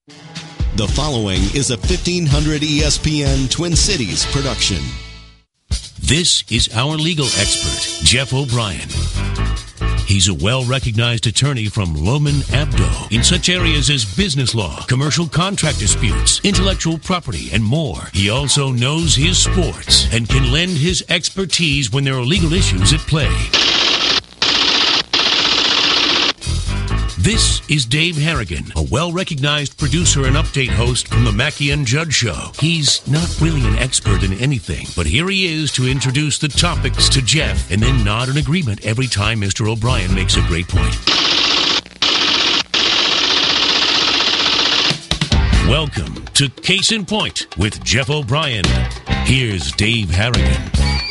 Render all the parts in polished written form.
The following is a 1500 ESPN Twin Cities production. This is our legal expert, Jeff O'Brien. He's a well-recognized attorney from Lohman Abdo in such areas as business law, commercial contract disputes, intellectual property, and more. He also knows his sports and can lend his expertise when there are legal issues at play. This is Dave Harrigan, a well-recognized producer and update host from the Mackey and Judd Show. He's not really an expert in anything, but here he is to introduce the topics to Jeff and then nod in agreement every time Mr. O'Brien makes a great point. Welcome to Case in Point with Jeff O'Brien. Here's Dave Harrigan.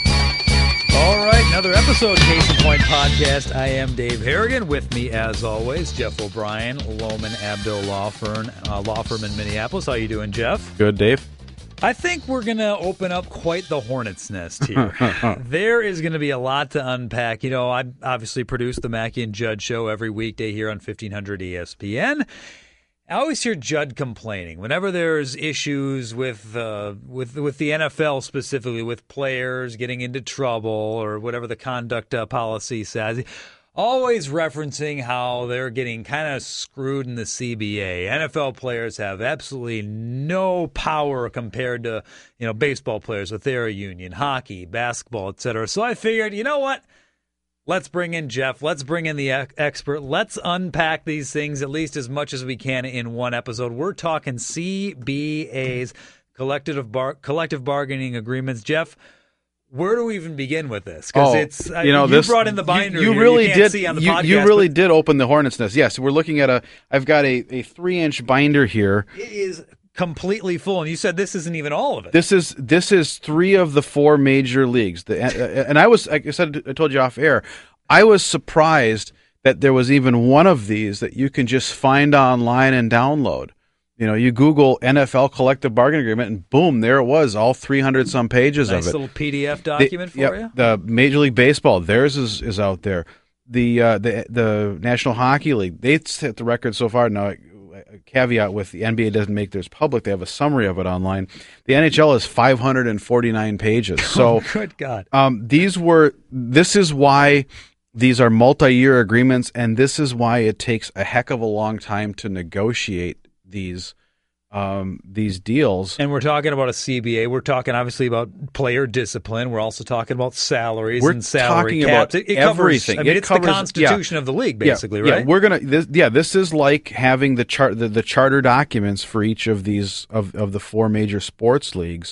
All right, another episode, Case in Point Podcast. I am Dave Harrigan. With me, as always, Jeff O'Brien, Lohman Abdo Law Firm in Minneapolis. How you doing, Jeff? Good, Dave. I think we're going to open up quite the hornet's nest here. There is going to be a lot to unpack. You know, I obviously produce the Mackey and Judd Show every weekday here on 1500 ESPN. I always hear Judd complaining whenever there's issues with the NFL, specifically with players getting into trouble or whatever the conduct policy says. Always referencing how they're getting kind of screwed in the CBA. NFL players have absolutely no power compared to, baseball players with their union, hockey, basketball, etc. So I figured, you know what? Let's bring in Jeff. Let's bring in the expert. Let's unpack these things at least as much as we can in one episode. We're talking CBAs, collective bargaining agreements. Jeff, where do we even begin with this? Because you brought in the binder. You really did. See on the podcast, you really did open the hornet's nest. Yes, we're looking at I've got a 3-inch binder here. It is completely full, and you said this isn't even all of it. This is 3 of the 4 major leagues, and I was, like I said, I told you off air, I was surprised that there was even one of these that you can just find online and download. You Google NFL collective bargaining agreement, and boom, there it was, all 300 some pages of it. Nice little PDF document for you. The Major League Baseball, theirs is out there. The National Hockey League, they set the record so far. Now, a caveat with the NBA doesn't make theirs public. They have a summary of it online. The NHL is 549 pages. So, good God. This is why these are multi-year agreements, and this is why it takes a heck of a long time to negotiate these deals. And we're talking about a CBA. We're talking obviously about player discipline. We're also talking about salaries and salary caps. It covers everything. It's the constitution of the league, basically, right? This is like having the charter documents for each of these of the 4 major sports leagues.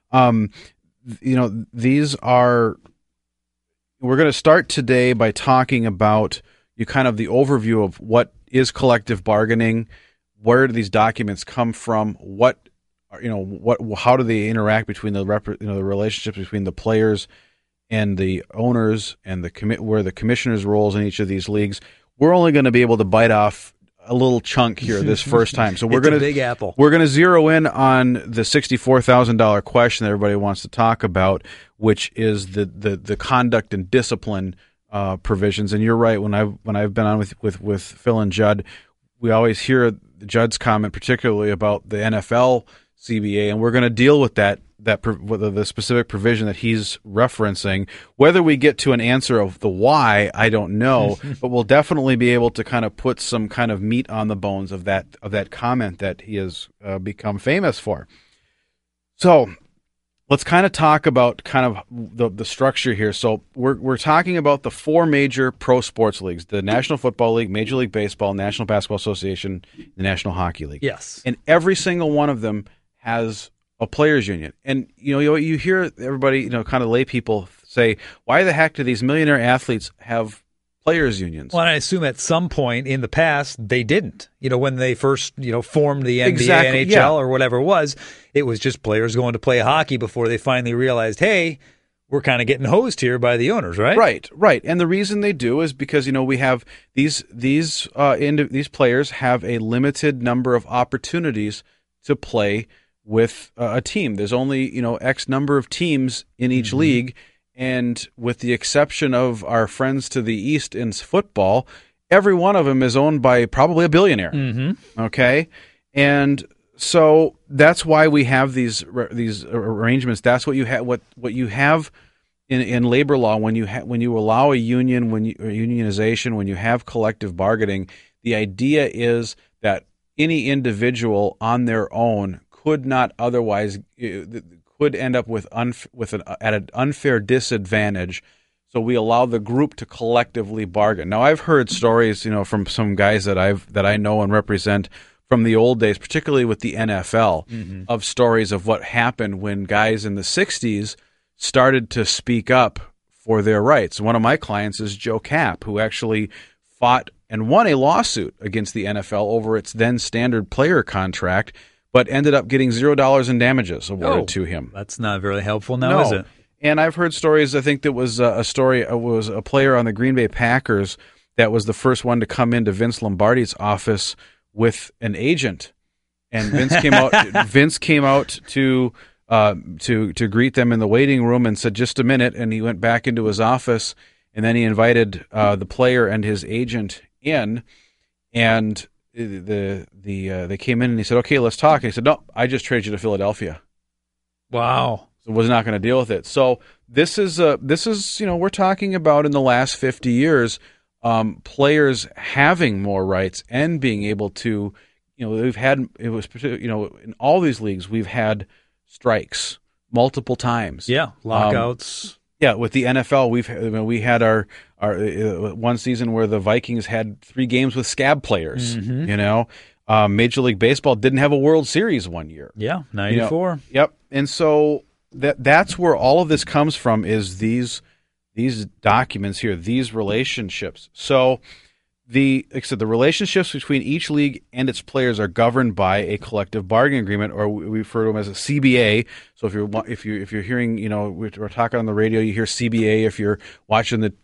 These are. We're going to start today by talking about the overview of what is collective bargaining. Where do these documents come from? How do they interact between the relationships between the players and the owners and where the commissioners' roles in each of these leagues? We're only going to be able to bite off a little chunk here this first time. So we're going to Big Apple. We're going to zero in on the $64,000 question that everybody wants to talk about, which is the conduct and discipline provisions. And you're right. When I've been on with Phil and Judd, we always hear Judd's comment, particularly about the NFL CBA, and we're going to deal with the specific provision that he's referencing. Whether we get to an answer of the why, I don't know, but we'll definitely be able to kind of put some kind of meat on the bones of that comment that he has become famous for. So let's kind of talk about the structure here. So we're talking about the 4 major pro sports leagues: the National Football League, Major League Baseball, National Basketball Association, the National Hockey League. Yes. And every single one of them has a players union. And you hear everybody, kind of lay people say, why the heck do these millionaire athletes have players unions? Well, I assume at some point in the past they didn't. When they first, formed the NBA, NHL, or whatever it was just players going to play hockey before they finally realized, hey, we're kind of getting hosed here by the owners, right? Right. And the reason they do is because we have these players have a limited number of opportunities to play with a team. There's only X number of teams in each league, and with the exception of our friends to the east in football, every one of them is owned by probably a billionaire. Okay. And so that's why we have these arrangements. That's what you have. What you have in labor law when you allow a union, unionization, when you have collective bargaining, the idea is that any individual on their own could not otherwise could end up at an unfair disadvantage. So we allow the group to collectively bargain. Now, I've heard stories, from some guys that I know and represent from the old days, particularly with the NFL, of stories of what happened when guys in the 60s started to speak up for their rights. One of my clients is Joe Kapp, who actually fought and won a lawsuit against the NFL over its then standard player contract, but ended up getting $0 in damages awarded to him. That's not very helpful now, is it? And I've heard stories. I think there was a story. It was a player on the Green Bay Packers that was the first one to come into Vince Lombardi's office with an agent, and Vince came out. Vince came out to greet them in the waiting room and said, "Just a minute." And he went back into his office, and then he invited the player and his agent in, and they came in and he said, "Okay, let's talk." And he said, "No, I just traded you to Philadelphia." Wow. So was not going to deal with it. So this is we're talking about in the last 50 years, players having more rights and being able to, in all these leagues we've had strikes multiple times. Yeah, lockouts. With the NFL, we had our one season where the Vikings had 3 games with scab players. Major League Baseball didn't have a World Series one year. Yeah, 94. Yep, and so that's where all of this comes from, is these documents here, these relationships. So the relationships between each league and its players are governed by a collective bargaining agreement, or we refer to them as a CBA. So if you're hearing, we're talking on the radio, you hear CBA. If you're watching the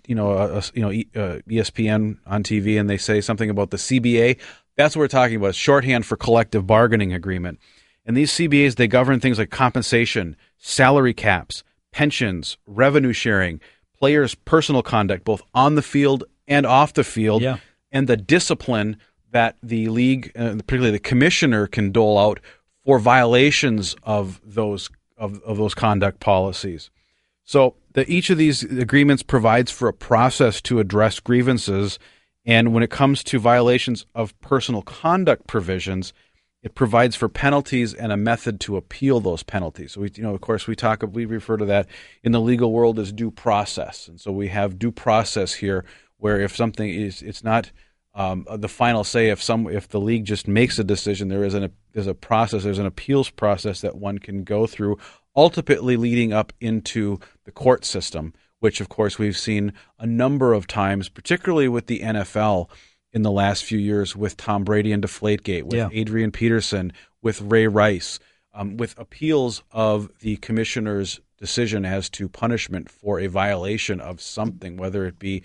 ESPN on TV and they say something about the CBA, that's what we're talking about. It's shorthand for collective bargaining agreement. And these CBAs, they govern things like compensation, salary caps, pensions, revenue sharing, players' personal conduct, both on the field and off the field, and the discipline that the league, particularly the commissioner, can dole out for violations of those conduct policies. So each of these agreements provides for a process to address grievances, and when it comes to violations of personal conduct provisions, it provides for penalties and a method to appeal those penalties. So we refer to that in the legal world as due process. And so we have due process here, where if something it's not the final say. If the league just makes a decision, there's a process. There's an appeals process that one can go through, ultimately leading up into the court system, which of course we've seen a number of times, particularly with the NFL in the last few years, with Tom Brady and Deflategate, with Adrian Peterson, with Ray Rice, with appeals of the commissioner's decision as to punishment for a violation of something, whether it be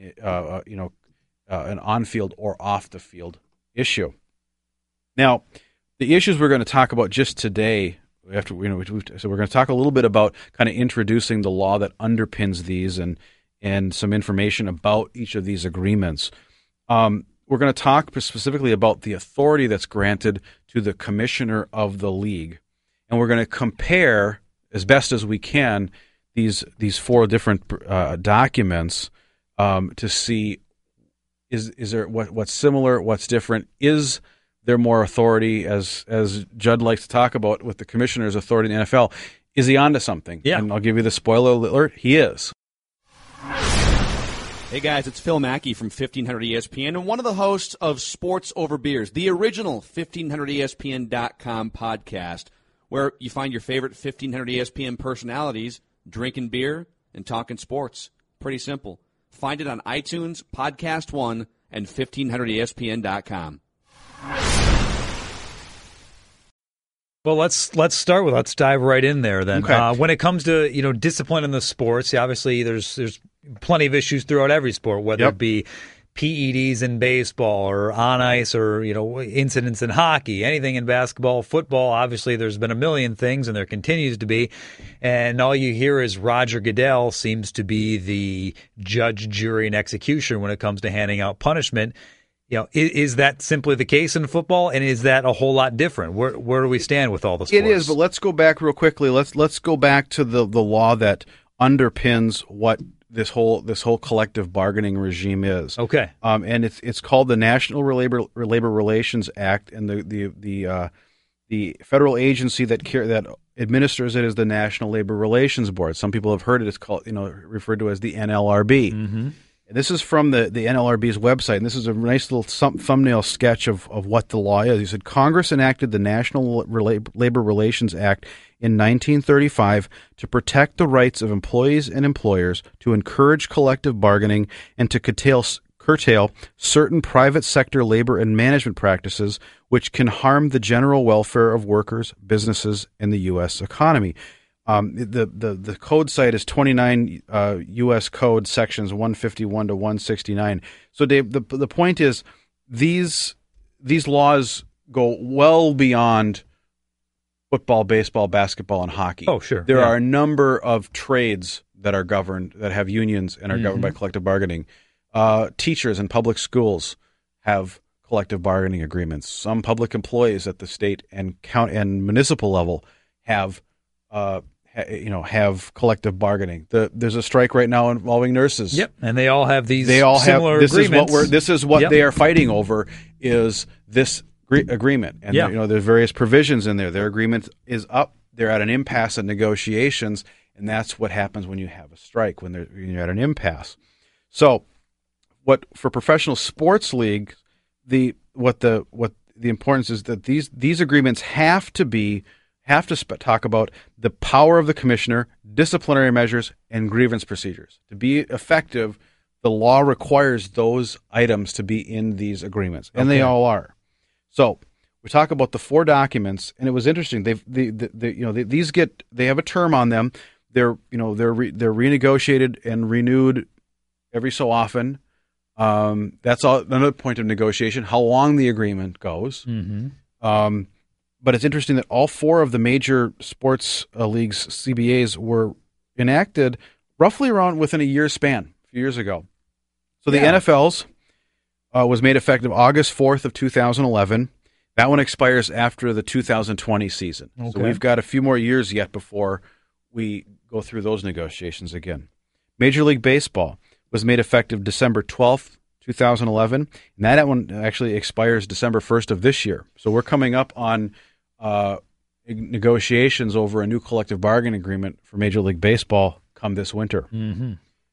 an on-field or off-the-field issue. Now, the issues we're going to talk about just today, so we're going to talk a little bit about kind of introducing the law that underpins these and some information about each of these agreements. We're going to talk specifically about the authority that's granted to the commissioner of the league, and we're going to compare as best as we can these 4 different documents to see is there what's similar, what's different. Is there more authority, as Judd likes to talk about, with the commissioner's authority in the NFL? Is he onto something? Yeah, and I'll give you the spoiler alert: he is. Hey guys, it's Phil Mackey from 1500 ESPN and one of the hosts of Sports Over Beers, the original 1500ESPN.com podcast, where you find your favorite 1500 ESPN personalities drinking beer and talking sports. Pretty simple. Find it on iTunes, Podcast One, and 1500ESPN.com. Well, let's dive right in there then. Okay. When it comes to discipline in the sports, obviously there's plenty of issues throughout every sport, whether it be PEDs in baseball or on ice, or incidents in hockey, anything in basketball, football. Obviously, there's been a million things, and there continues to be. And all you hear is Roger Goodell seems to be the judge, jury, and executioner when it comes to handing out punishment. Is that simply the case in football, and is that a whole lot different? Where do we stand with all the sports? It is, but let's go back real quickly. Let's go back to the law that underpins what this whole collective bargaining regime is. Okay. And it's called the National Labor Relations Act, and the federal agency that administers it is the National Labor Relations Board. Some people have heard it. It's called, referred to as the NLRB. Mm-hmm. And this is from the NLRB's website, and this is a nice little thumbnail sketch of what the law is. He said, Congress enacted the National Labor Relations Act in 1935 to protect the rights of employees and employers, to encourage collective bargaining, and to curtail certain private sector labor and management practices which can harm the general welfare of workers, businesses, and the U.S. economy. The code site is 29 U.S. Code sections 151 to 169. So, Dave, the point is these laws go well beyond football, baseball, basketball, and hockey. Oh, sure. There are a number of trades that are governed, that have unions and are governed by collective bargaining. Teachers in public schools have collective bargaining agreements. Some public employees at the state and municipal level have collective bargaining. There's a strike right now involving nurses. Yep, and they all have these similar agreements. This is what they are fighting over, is this agreement. And there's various provisions in there. Their agreement is up. They're at an impasse in negotiations, and that's what happens when you have a strike, when you're at an impasse. So, for professional sports leagues, the importance is that these agreements have to talk about the power of the commissioner, disciplinary measures, and grievance procedures. To be effective, the law requires those items to be in these agreements, and they all are. So we talk about the four documents, and it was interesting. They have a term on them. They're renegotiated and renewed every so often. That's another point of negotiation, how long the agreement goes. Mm-hmm. But it's interesting that all four of the major sports leagues, CBAs, were enacted roughly around within a year span, a few years ago. So the NFL's was made effective August 4th of 2011. That one expires after the 2020 season. Okay. So we've got a few more years yet before we go through those negotiations again. Major League Baseball was made effective December 12th, 2011, and that one actually expires December 1st of this year. So we're coming up on negotiations over a new collective bargaining agreement for Major League Baseball come this winter. Mm-hmm.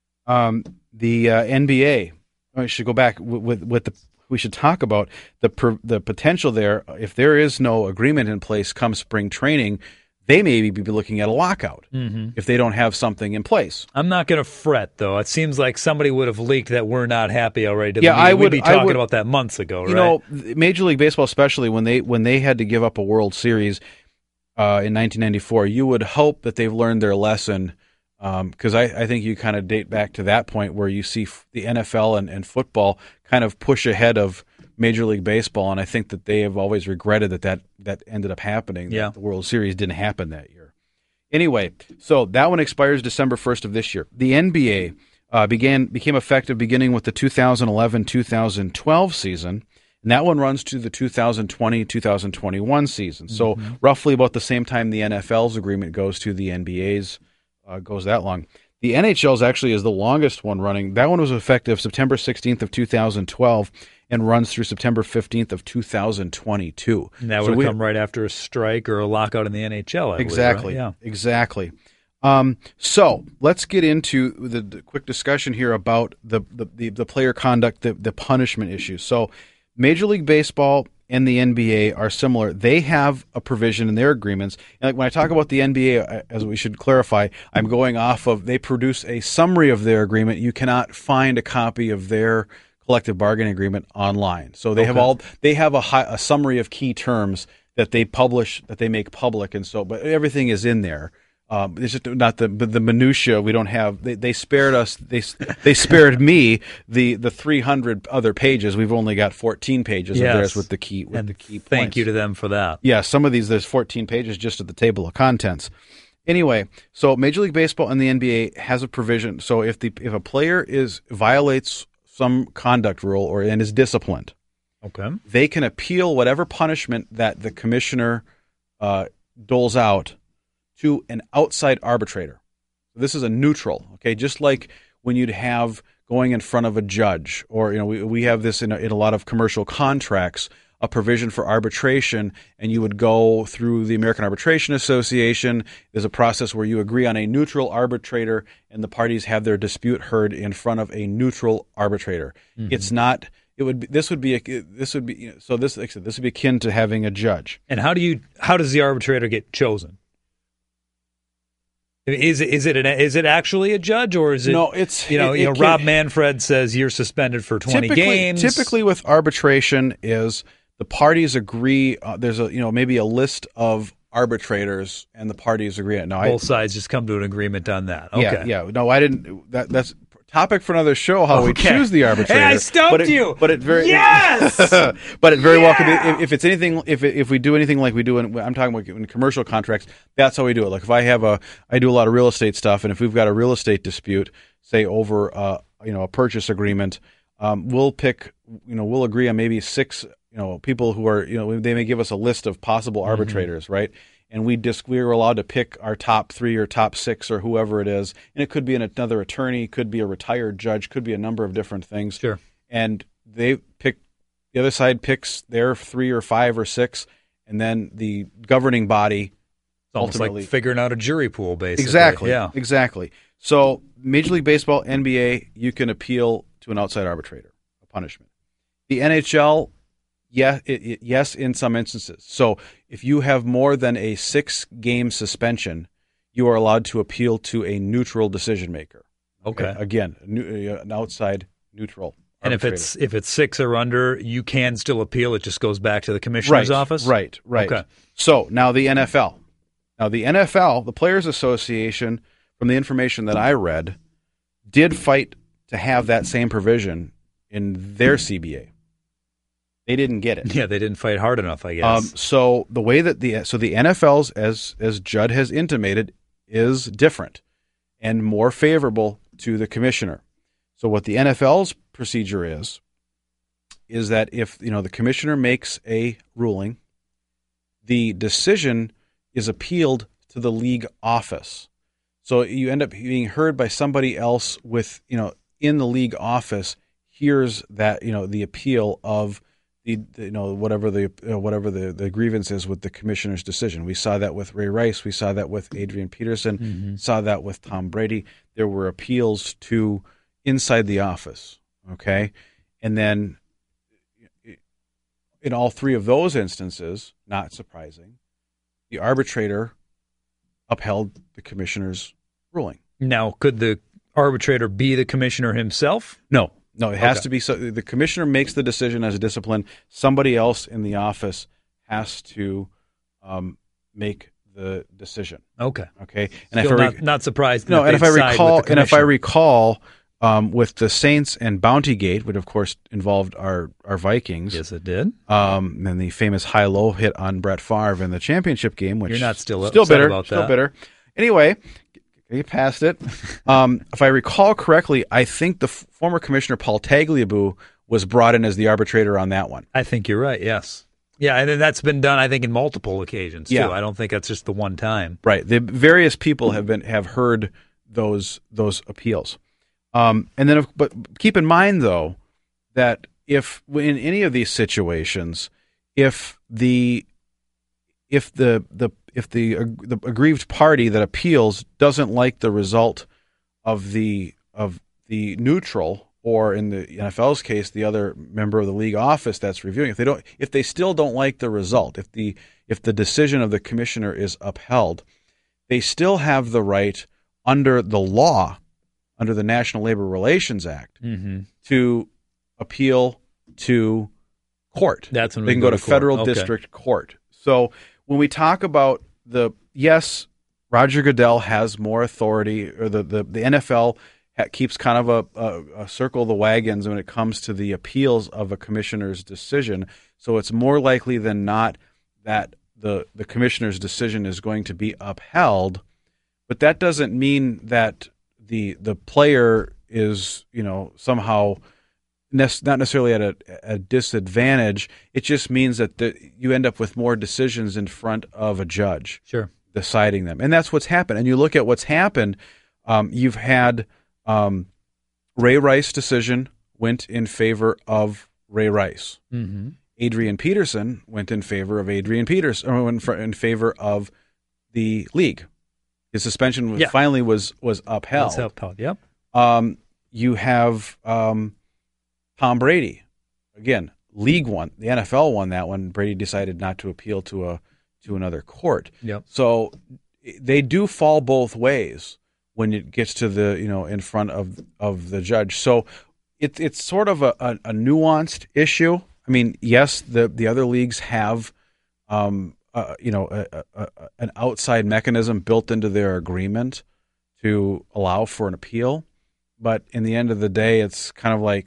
The NBA, I should go back we should talk about the potential there. If there is no agreement in place come spring training, they may be looking at a lockout if they don't have something in place. I'm not going to fret, though. It seems like somebody would have leaked that we're not happy already. We'd be talking about that months ago, right? Major League Baseball, especially when they had to give up a World Series in 1994, you would hope that they've learned their lesson, because I think you kind of date back to that point where you see the NFL and football kind of push ahead of Major League Baseball, and I think that they have always regretted that ended up happening. Yeah. The World Series didn't happen that year. Anyway, so that one expires December 1st of this year. The NBA became effective beginning with the 2011-2012 season, and that one runs to the 2020-2021 season. So roughly about the same time the NFL's agreement goes to the NBA's, goes that long. The NHL's actually is the longest one running. That one was effective September 16th of 2012 and runs through September 15th of 2022. And that would come right after a strike or a lockout in the NHL, exactly, believe, right? Yeah. Exactly. So let's get into the quick discussion here about the player conduct, the punishment issue. So Major League Baseball and the NBA are similar. They have a provision in their agreements. And like when I talk about the NBA, as we should clarify, I'm going off of, they produce a summary of their agreement. You cannot find a copy of their collective bargaining agreement online. So they have a summary of key terms that they publish, that they make public, and so, but everything is in there. It's just not the minutia. We don't have. They spared us. They spared me the 300 other pages. We've only got 14 pages of theirs with the key points. Thank you to them for that. Yeah, some of these there's 14 pages just at the table of contents. Anyway, so Major League Baseball and the NBA has a provision. So if a player violates some conduct rule and is disciplined, Okay. They can appeal whatever punishment that the commissioner doles out to an outside arbitrator. This is a neutral, okay? Just like when you'd have going in front of a judge, or we have this in a lot of commercial contracts, a provision for arbitration, and you would go through the American Arbitration Association. There's a process where you agree on a neutral arbitrator, and the parties have their dispute heard in front of a neutral arbitrator. Mm-hmm. It's not. This would be akin to having a judge. And how does the arbitrator get chosen? Is it actually a judge, or is it? No, it's Rob Manfred says you're suspended for 20 games. Typically, with arbitration, is the parties agree. There's maybe a list of arbitrators, and the parties agree. No, both sides just come to an agreement on that. Okay. Yeah. No, I didn't. That's topic for another show. How we choose the arbitrator. Hey, I stumped you. But it very yes. But it very well could be. If it's anything, if we do anything like we do I'm talking about in commercial contracts, that's how we do it. Like if I do a lot of real estate stuff, and if we've got a real estate dispute, say over a purchase agreement, we'll agree on maybe 6 people who are they may give us a list of possible arbitrators, right? And we were allowed to pick our top 3 or top 6 or whoever it is. And it could be another attorney, could be a retired judge, could be a number of different things. Sure. And the other side picks their 3 or 5 or 6, and then the governing body almost ultimately like figuring out a jury pool, basically. Exactly. Yeah. Exactly. So Major League Baseball, NBA, you can appeal to an outside arbitrator, a punishment. The NHL, yes, in some instances. So if you have more than a 6-game suspension, you are allowed to appeal to a neutral decision maker. Okay. Again, an outside neutral arbitrator. And if it's 6 or under, you can still appeal. It just goes back to the commissioner's office? Right. Okay. So now the NFL. Now the NFL, the Players Association, from the information that I read, did fight to have that same provision in their CBA. They didn't get it. Yeah, they didn't fight hard enough, I guess. So the way that the NFL's, as Judd has intimated, is different and more favorable to the commissioner. So what the NFL's procedure is that if the commissioner makes a ruling, the decision is appealed to the league office. So you end up being heard by somebody else with in the league office hears that the appeal of whatever the grievance is with the commissioner's decision. We saw that with Ray Rice. We saw that with Adrian Peterson. Mm-hmm. Saw that with Tom Brady. There were appeals to inside the office. Okay, and then in all 3 of those instances, not surprising, the arbitrator upheld the commissioner's ruling. Now, could the arbitrator be the commissioner himself? No, it has to be. So the commissioner makes the decision as a discipline. Somebody else in the office has to make the decision. Okay. And still not surprised. No, and if I recall, with the Saints and Bountygate, which of course involved our Vikings. Yes, it did. And the famous high-low hit on Brett Favre in the championship game, which you're not still bitter about that. Still bitter. Anyway. Get past it. If I recall correctly, I think the former commissioner Paul Tagliabue was brought in as the arbitrator on that one. I think you're right. Yes. Yeah, and that's been done, I think, in multiple occasions too. Yeah. I don't think that's just the one time. Right. The various people have heard those appeals, and then but keep in mind though that if in any of these situations, if the aggrieved party that appeals doesn't like the result of the neutral, or in the NFL's case, the other member of the league office that's reviewing, if they still don't like the result, if the decision of the commissioner is upheld, they still have the right under the law, under the National Labor Relations Act, mm-hmm. to appeal to court. That's when they can go to federal district court. So when we talk about Roger Goodell has more authority, or the NFL keeps kind of a circle of the wagons when it comes to the appeals of a commissioner's decision. So it's more likely than not that the commissioner's decision is going to be upheld, but that doesn't mean that the player is somehow not necessarily at a disadvantage. It just means that you end up with more decisions in front of a judge. Sure. Deciding them. And that's what's happened. And you look at what's happened, you've had Ray Rice's decision went in favor of Ray Rice. Mm-hmm. Adrian Peterson went in favor of Adrian Peterson, or in favor of the league. His suspension finally was upheld. Was upheld, yep. You have Tom Brady. Again, league won. The NFL won that one. Brady decided not to appeal to another court. Yep. So they do fall both ways when it gets to the in front of the judge. So it's sort of a nuanced issue. I mean, yes, the other leagues have an outside mechanism built into their agreement to allow for an appeal, but in the end of the day, it's kind of like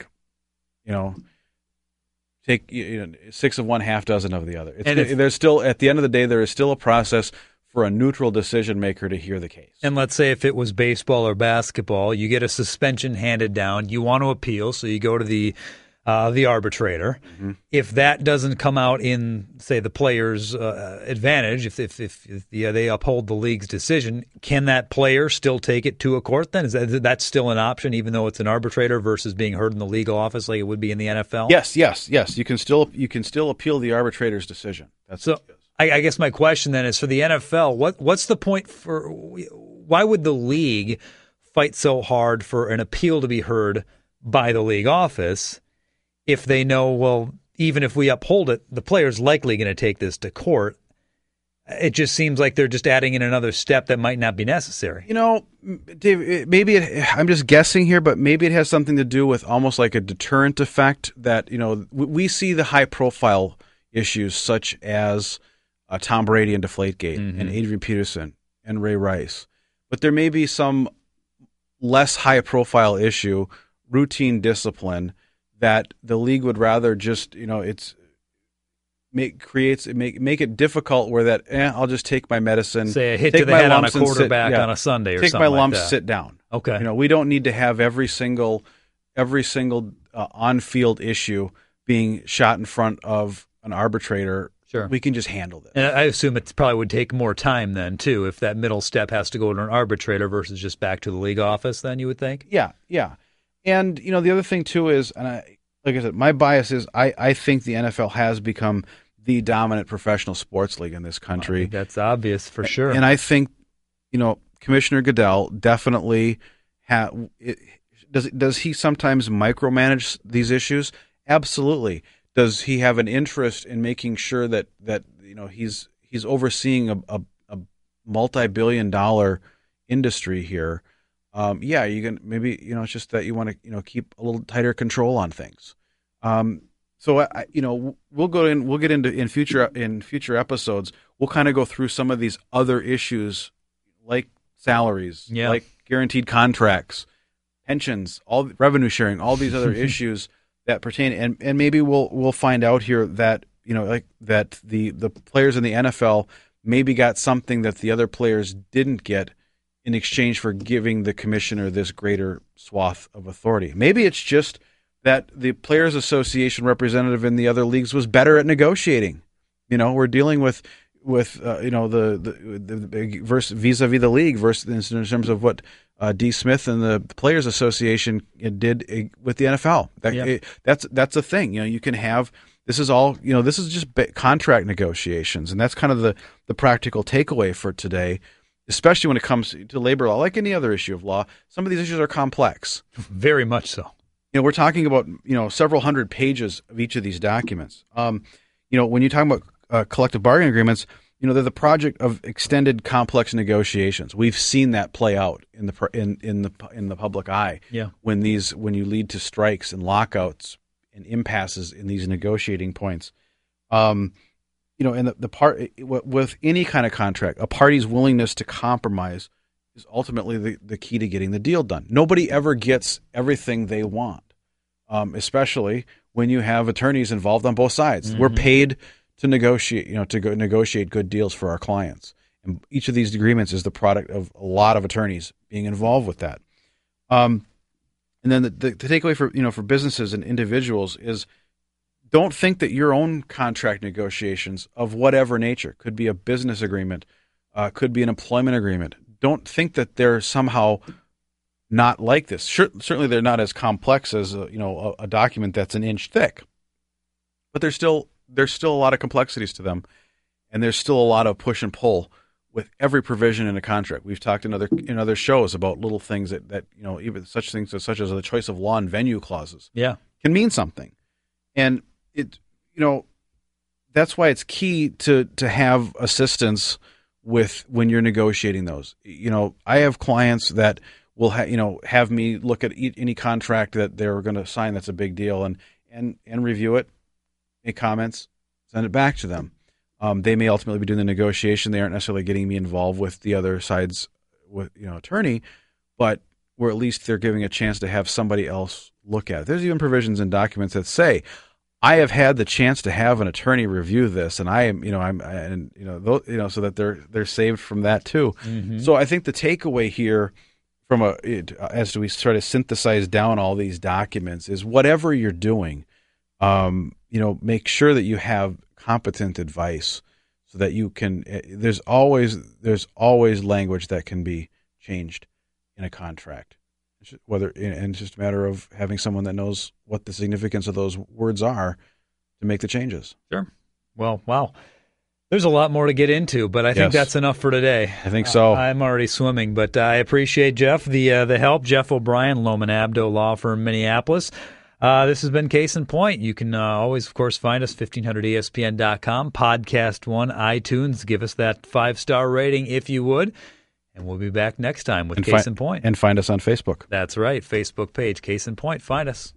take six of one, half dozen of the other. There's still, at the end of the day, there is still a process for a neutral decision maker to hear the case. And let's say if it was baseball or basketball, you get a suspension handed down, you want to appeal, so you go to the arbitrator. Mm-hmm. If that doesn't come out in, say, the player's advantage, if they uphold the league's decision, can that player still take it to a court then? Is that still an option, even though it's an arbitrator versus being heard in the legal office like it would be in the NFL? Yes. You can still appeal the arbitrator's decision. I guess my question then is, for the NFL, what's the point for? Why would the league fight so hard for an appeal to be heard by the league office if they know, well, even if we uphold it, the player's likely going to take this to court? It just seems like they're just adding in another step that might not be necessary. Dave, maybe I'm just guessing here, but maybe it has something to do with almost like a deterrent effect that, we see the high-profile issues such as Tom Brady and Deflategate, mm-hmm. and Adrian Peterson and Ray Rice. But there may be some less high-profile issue, routine discipline, that the league would rather just, make it difficult where that I'll just take my medicine, say a hit to the head on a quarterback on a Sunday or take something my lumps, like that. Sit down. Okay, we don't need to have every single on-field issue being shot in front of an arbitrator. Sure, we can just handle this. And I assume it probably would take more time then too, if that middle step has to go to an arbitrator versus just back to the league office. Then you would think. Yeah. And the other thing too is, and like I said, my bias is I think the NFL has become the dominant professional sports league in this country. I think that's obvious for sure. And I think Commissioner Goodell definitely does he sometimes micromanage these issues? Absolutely. Does he have an interest in making sure that he's overseeing a multi-billion-dollar industry here? Yeah, you can maybe it's just that you want to keep a little tighter control on things. So we'll get into future episodes. We'll kind of go through some of these other issues like salaries, like guaranteed contracts, pensions, all revenue sharing, all these other issues that pertain, and maybe we'll find out here that that the players in the NFL maybe got something that the other players didn't get in exchange for giving the commissioner this greater swath of authority. Maybe it's just that the Players Association representative in the other leagues was better at negotiating. We're dealing with the vis-a-vis the league versus in terms of what D. Smith and the Players Association did with the NFL. That's a thing. You can have this is all this is just contract negotiations, and that's kind of the practical takeaway for today. Especially when it comes to labor law, like any other issue of law, some of these issues are complex. Very much so. We're talking about several hundred pages of each of these documents. When you talk about collective bargaining agreements, they're the project of extended, complex negotiations. We've seen that play out in the public eye. Yeah. When you lead to strikes and lockouts and impasses in these negotiating points. And the part with any kind of contract, a party's willingness to compromise is ultimately the key to getting the deal done. Nobody ever gets everything they want, especially when you have attorneys involved on both sides. Mm-hmm. We're paid to negotiate, negotiate good deals for our clients, and each of these agreements is the product of a lot of attorneys being involved with that. And And then the takeaway for businesses and individuals is, don't think that your own contract negotiations of whatever nature, could be a business agreement, could be an employment agreement. Don't think that they're somehow not like this. Certainly, they're not as complex as a document that's an inch thick, but there's still a lot of complexities to them, and there's still a lot of push and pull with every provision in a contract. We've talked in other shows about little things that even such things such as the choice of law and venue clauses can mean something, and that's why it's key to have assistance with when you're negotiating those. I have clients that will have me look at any contract that they're going to sign that's a big deal and review it, make comments, send it back to them. They may ultimately be doing the negotiation. They aren't necessarily getting me involved with the other side's attorney, but or at least they're giving a chance to have somebody else look at it. There's even provisions in documents that say, I have had the chance to have an attorney review this, and I am, so that they're saved from that too. Mm-hmm. So I think the takeaway here, as we try to synthesize down all these documents, is whatever you're doing, make sure that you have competent advice, so that you can. There's always language that can be changed in a contract. And it's just a matter of having someone that knows what the significance of those words are to make the changes. Sure. Well, wow. There's a lot more to get into, but I think that's enough for today. I think so. I'm already swimming, but I appreciate Jeff, the help. Jeff O'Brien, Lohman Abdo Law Firm, Minneapolis. This has been Case in Point. You can always, of course, find us 1500ESPN.com, Podcast One, iTunes. Give us that 5-star rating if you would. And we'll be back next time with Case in Point. And find us on Facebook. That's right. Facebook page, Case in Point. Find us.